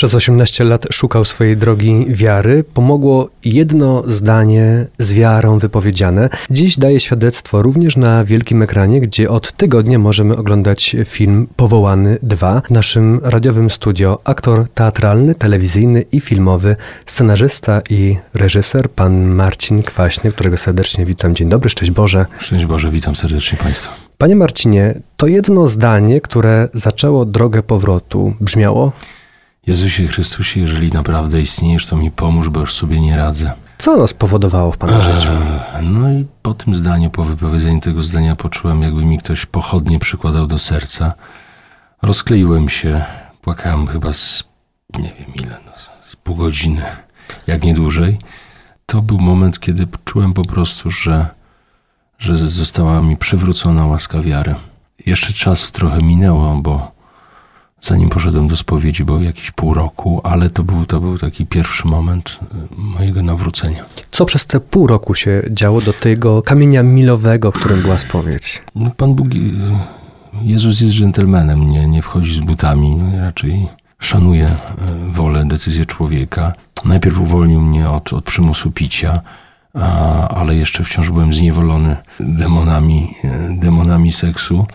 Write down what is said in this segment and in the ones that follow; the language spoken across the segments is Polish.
Przez 18 lat szukał swojej drogi wiary. Pomogło jedno zdanie z wiarą wypowiedziane. Dziś daje świadectwo również na wielkim ekranie, gdzie od tygodnia możemy oglądać film Powołany 2. W naszym radiowym studio aktor teatralny, telewizyjny i filmowy, scenarzysta i reżyser, pan Marcin Kwaśny, którego serdecznie witam. Dzień dobry, szczęść Boże. Szczęść Boże, witam serdecznie Państwa. Panie Marcinie, to jedno zdanie, które zaczęło drogę powrotu, brzmiało: Jezusie Chrystusie, jeżeli naprawdę istniejesz, to mi pomóż, bo już sobie nie radzę. Co ono spowodowało w Pana życiu? No i po tym zdaniu, po wypowiedzeniu tego zdania poczułem, jakby mi ktoś pochodnie przykładał do serca. Rozkleiłem się, płakałem chyba nie wiem ile, z pół godziny, jak nie dłużej. To był moment, kiedy czułem po prostu, że została mi przywrócona łaska wiary. Jeszcze czasu trochę minęło, bo zanim poszedłem do spowiedzi, było jakieś pół roku, ale to był taki pierwszy moment mojego nawrócenia. Co przez te pół roku się działo do tego kamienia milowego, którym była spowiedź? No, Pan Bóg, Jezus jest dżentelmenem, nie wchodzi z butami, raczej szanuje wolę, decyzję człowieka. Najpierw uwolnił mnie od przymusu picia, ale jeszcze wciąż byłem zniewolony demonami seksu.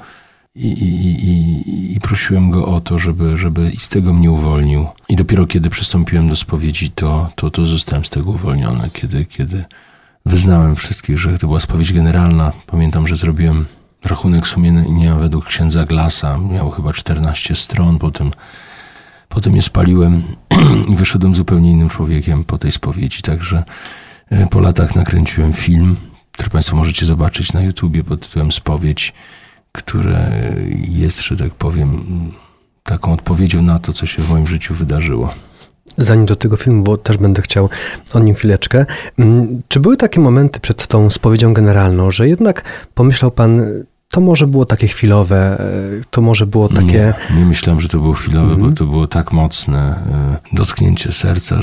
I prosiłem go o to, żeby i z tego mnie uwolnił. I dopiero kiedy przystąpiłem do spowiedzi, to zostałem z tego uwolniony. Kiedy wyznałem wszystkich, że to była spowiedź generalna. Pamiętam, że zrobiłem rachunek sumienia według księdza Glassa. Miał chyba 14 stron. Potem je spaliłem i wyszedłem zupełnie innym człowiekiem po tej spowiedzi. Także po latach nakręciłem film, który Państwo możecie zobaczyć na YouTubie pod tytułem Spowiedź, które jest, że tak powiem, taką odpowiedzią na to, co się w moim życiu wydarzyło. Zanim do tego filmu, bo też będę chciał o nim chwileczkę. Czy były takie momenty przed tą spowiedzią generalną, że jednak pomyślał pan, to może było takie chwilowe, to może było takie... Nie myślałem, że to było chwilowe, bo to było tak mocne dotknięcie serca,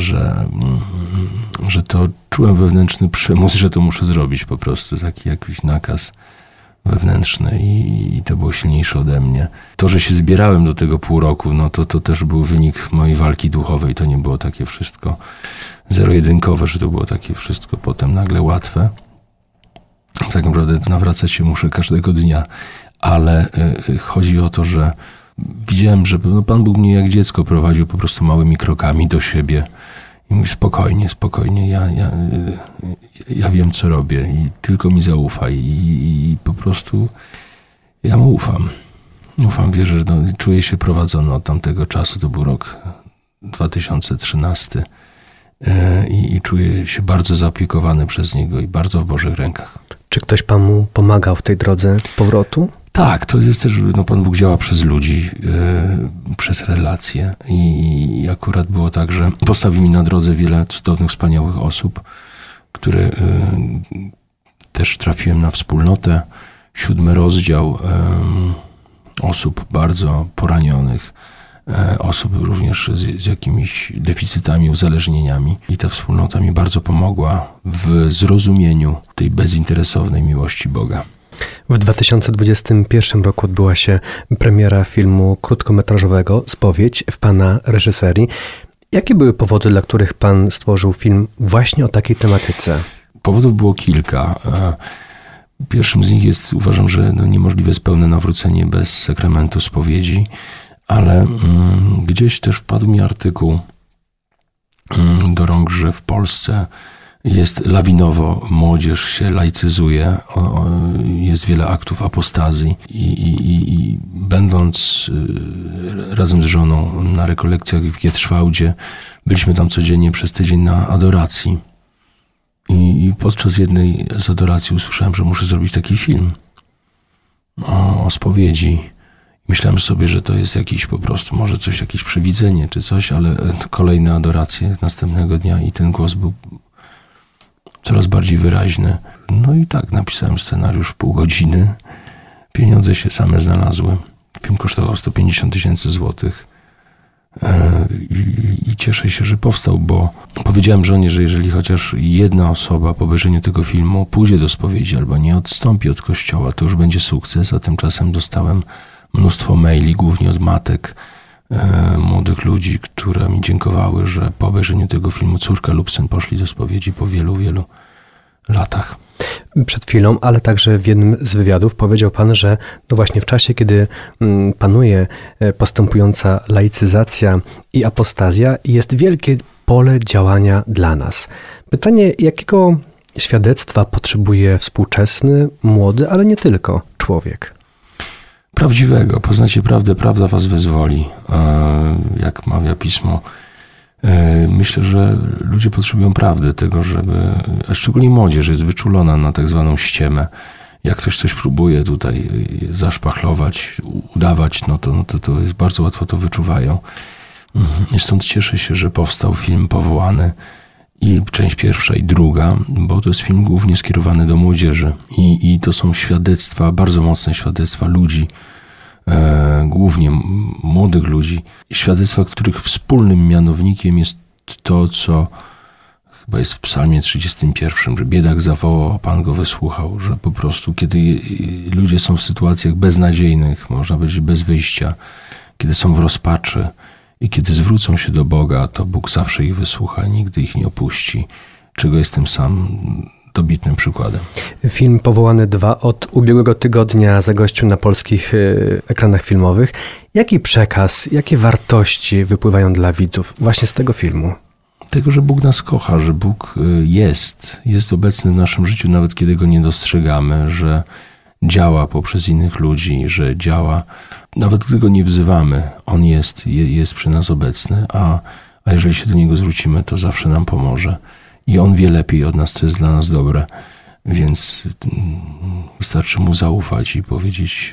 że to czułem wewnętrzny przymus, że to muszę zrobić po prostu, taki jakiś nakaz wewnętrzny i to było silniejsze ode mnie. To, że się zbierałem do tego pół roku, no to też był wynik mojej walki duchowej. To nie było takie wszystko zero-jedynkowe, że to było takie wszystko potem nagle łatwe. Tak naprawdę nawracać się muszę każdego dnia, ale chodzi o to, że widziałem, że Pan Bóg mnie jak dziecko prowadził po prostu małymi krokami do siebie. I mówi: spokojnie, ja wiem, co robię i tylko mi zaufaj. I po prostu ja mu ufam. Wierzę, czuję się prowadzony od tamtego czasu. To był rok 2013 i czuję się bardzo zaopiekowany przez Niego i bardzo w Bożych rękach. Czy ktoś Panu pomagał w tej drodze powrotu? Tak, to jest też, Pan Bóg działa przez ludzi, przez relacje i akurat było tak, że postawił mi na drodze wiele cudownych, wspaniałych osób, które też trafiłem na wspólnotę. 7 rozdział osób bardzo poranionych, osób również z jakimiś deficytami, uzależnieniami. I ta wspólnota mi bardzo pomogła w zrozumieniu tej bezinteresownej miłości Boga. W 2021 roku odbyła się premiera filmu krótkometrażowego Spowiedź w Pana reżyserii. Jakie były powody, dla których Pan stworzył film właśnie o takiej tematyce? Powodów było kilka. Pierwszym z nich jest, uważam, że niemożliwe jest pełne nawrócenie bez sakramentu spowiedzi, ale gdzieś też wpadł mi artykuł do rąk, że w Polsce jest lawinowo, młodzież się laicyzuje, jest wiele aktów apostazji i będąc razem z żoną na rekolekcjach w Gietrzwałdzie, byliśmy tam codziennie przez tydzień na adoracji i podczas jednej z adoracji usłyszałem, że muszę zrobić taki film o spowiedzi. Myślałem sobie, że to jest jakiś po prostu, może coś, jakieś przewidzenie czy coś, ale kolejne adoracje następnego dnia i ten głos był coraz bardziej wyraźny. No i tak, napisałem scenariusz w pół godziny. Pieniądze się same znalazły. Film kosztował 150 000 złotych. I cieszę się, że powstał, bo powiedziałem żonie, że jeżeli chociaż jedna osoba po obejrzeniu tego filmu pójdzie do spowiedzi albo nie odstąpi od kościoła, to już będzie sukces, a tymczasem dostałem mnóstwo maili, głównie od matek, młodych ludzi, które mi dziękowały, że po obejrzeniu tego filmu córka lub syn poszli do spowiedzi po wielu, wielu latach. Przed chwilą, ale także w jednym z wywiadów powiedział pan, że no właśnie w czasie, kiedy panuje postępująca laicyzacja i apostazja, jest wielkie pole działania dla nas. Pytanie, jakiego świadectwa potrzebuje współczesny, młody, ale nie tylko człowiek? Prawdziwego. Poznacie prawdę, prawda was wyzwoli. Jak mawia Pismo. Myślę, że ludzie potrzebują prawdy, tego, żeby, a szczególnie młodzież jest wyczulona na tak zwaną ściemę. Jak ktoś coś próbuje tutaj zaszpachlować, udawać, no to jest bardzo łatwo to wyczuwają. I stąd cieszę się, że powstał film Powołany i część pierwsza i druga, bo to jest film głównie skierowany do młodzieży. I to są świadectwa, bardzo mocne świadectwa ludzi, głównie młodych ludzi, świadectwa, których wspólnym mianownikiem jest to, co chyba jest w Psalmie 31, że biedak zawołał, a Pan go wysłuchał, że po prostu kiedy ludzie są w sytuacjach beznadziejnych, można powiedzieć bez wyjścia, kiedy są w rozpaczy i kiedy zwrócą się do Boga, to Bóg zawsze ich wysłucha, nigdy ich nie opuści, czego jestem sam dobitnym przykładem. Film Powołany 2 od ubiegłego tygodnia zagościł na polskich ekranach filmowych. Jaki przekaz, jakie wartości wypływają dla widzów właśnie z tego filmu? Tego, że Bóg nas kocha, że Bóg jest obecny w naszym życiu, nawet kiedy Go nie dostrzegamy, że działa poprzez innych ludzi, że działa, nawet gdy Go nie wzywamy, On jest przy nas obecny, a jeżeli się do Niego zwrócimy, to zawsze nam pomoże. I On wie lepiej od nas, co jest dla nas dobre, więc wystarczy Mu zaufać i powiedzieć,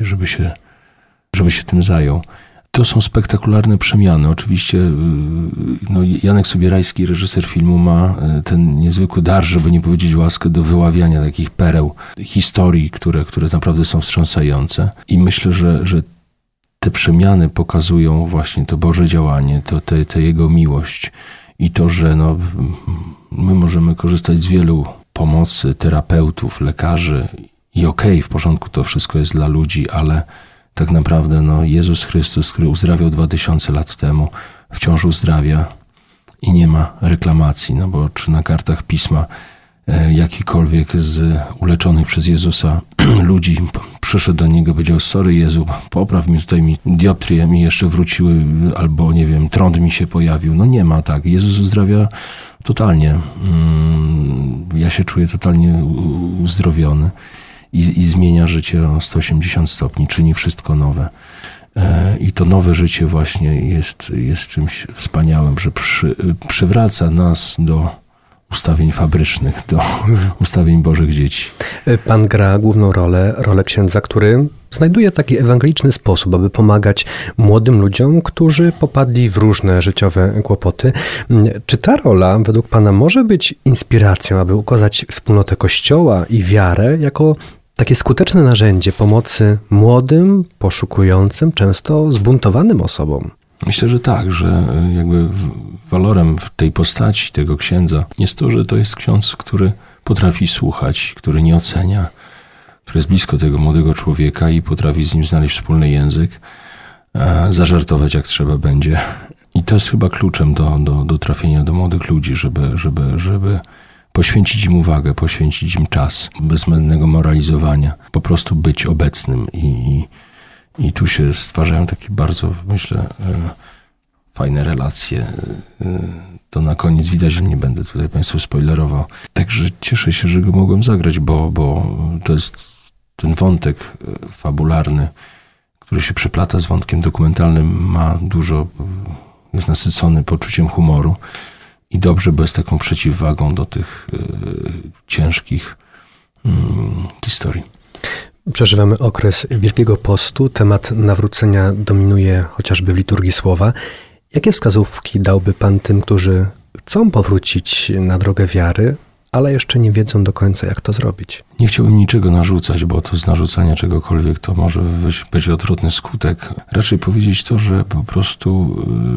żeby się tym zajął. To są spektakularne przemiany. Oczywiście Janek Sobierajski, reżyser filmu, ma ten niezwykły dar, żeby nie powiedzieć łaskę, do wyławiania takich pereł, historii, które naprawdę są wstrząsające. I myślę, że te przemiany pokazują właśnie to Boże działanie, tę Jego miłość i to, że my możemy korzystać z wielu pomocy, terapeutów, lekarzy i w porządku, to wszystko jest dla ludzi, ale tak naprawdę Jezus Chrystus, który uzdrawiał 2000 lat temu, wciąż uzdrawia i nie ma reklamacji, bo czy na kartach Pisma jakikolwiek z uleczonych przez Jezusa ludzi przyszedł do Niego, powiedział: sorry Jezu, popraw mi tutaj, dioptrie mi jeszcze wróciły, albo nie wiem, trąd mi się pojawił. Nie ma tak. Jezus uzdrawia totalnie. Ja się czuję totalnie uzdrowiony i zmienia życie o 180 stopni, czyni wszystko nowe. I to nowe życie właśnie jest czymś wspaniałym, że przywraca nas do ustawień fabrycznych, do ustawień Bożych dzieci. Pan gra główną rolę księdza, który znajduje taki ewangeliczny sposób, aby pomagać młodym ludziom, którzy popadli w różne życiowe kłopoty. Czy ta rola według Pana może być inspiracją, aby ukazać wspólnotę Kościoła i wiarę jako takie skuteczne narzędzie pomocy młodym, poszukującym, często zbuntowanym osobom? Myślę, że tak, że jakby walorem w tej postaci tego księdza jest to, że to jest ksiądz, który potrafi słuchać, który nie ocenia, który jest blisko tego młodego człowieka i potrafi z nim znaleźć wspólny język, zażartować jak trzeba będzie. I to jest chyba kluczem do trafienia do młodych ludzi, żeby poświęcić im uwagę, poświęcić im czas, bez zbędnego moralizowania, po prostu być obecnym i tu się stwarzają takie bardzo, myślę, fajne relacje. To na koniec widać, że nie będę tutaj Państwu spoilerował. Także cieszę się, że go mogłem zagrać, bo to jest ten wątek fabularny, który się przeplata z wątkiem dokumentalnym, jest nasycony poczuciem humoru i dobrze, bo jest taką przeciwwagą do tych ciężkich historii. Przeżywamy okres Wielkiego Postu. Temat nawrócenia dominuje chociażby w liturgii słowa. Jakie wskazówki dałby Pan tym, którzy chcą powrócić na drogę wiary, ale jeszcze nie wiedzą do końca, jak to zrobić? Nie chciałbym niczego narzucać, bo to z narzucania czegokolwiek to może być odwrotny skutek. Raczej powiedzieć to, że po prostu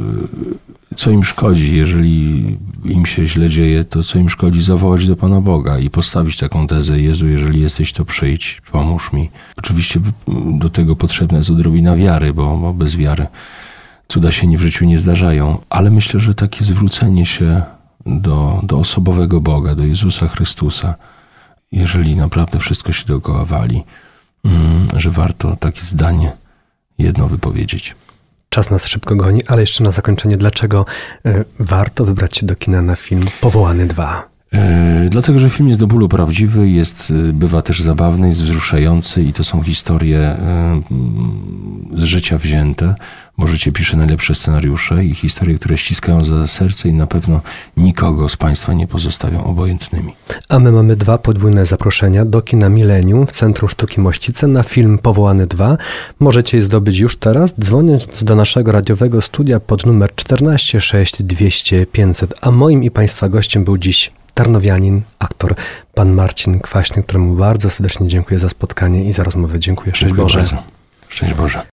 co im szkodzi, jeżeli im się źle dzieje, to co im szkodzi zawołać do Pana Boga i postawić taką tezę: Jezu, jeżeli jesteś, to przyjdź, pomóż mi. Oczywiście do tego potrzebna jest odrobina wiary, bo bez wiary cuda się w życiu nie zdarzają, ale myślę, że takie zwrócenie się do osobowego Boga, do Jezusa Chrystusa, jeżeli naprawdę wszystko się dookoła wali, że warto takie zdanie jedno wypowiedzieć. Czas nas szybko goni, ale jeszcze na zakończenie, dlaczego warto wybrać się do kina na film Powołany 2? Dlatego, że film jest do bólu prawdziwy, bywa też zabawny, jest wzruszający i to są historie z życia wzięte. Możecie pisze najlepsze scenariusze i historie, które ściskają za serce i na pewno nikogo z Państwa nie pozostawią obojętnymi. A my mamy 2 podwójne zaproszenia do kina Millennium w Centrum Sztuki Mościce na film Powołany 2. Możecie je zdobyć już teraz, dzwoniąc do naszego radiowego studia pod numer 14 6 200 500. A moim i Państwa gościem był dziś tarnowianin, aktor pan Marcin Kwaśny, któremu bardzo serdecznie dziękuję za spotkanie i za rozmowę. Dziękuję. Szczęść Boże. Bardzo. Szczęść Boże.